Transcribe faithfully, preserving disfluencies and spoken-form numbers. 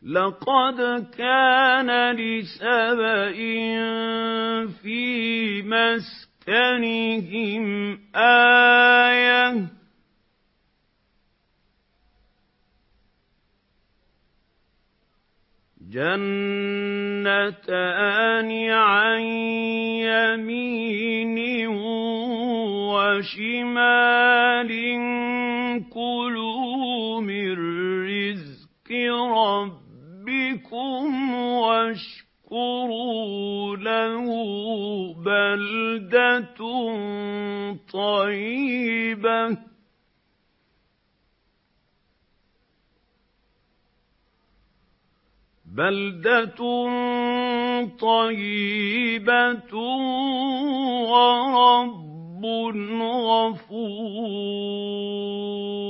لقد كان لسبإ في مسكنهم آية جنتان عن يمين وشمال كلوا من رزق ربكم واشكروا له بلدة طيبة بلدة طيبة ورب غفور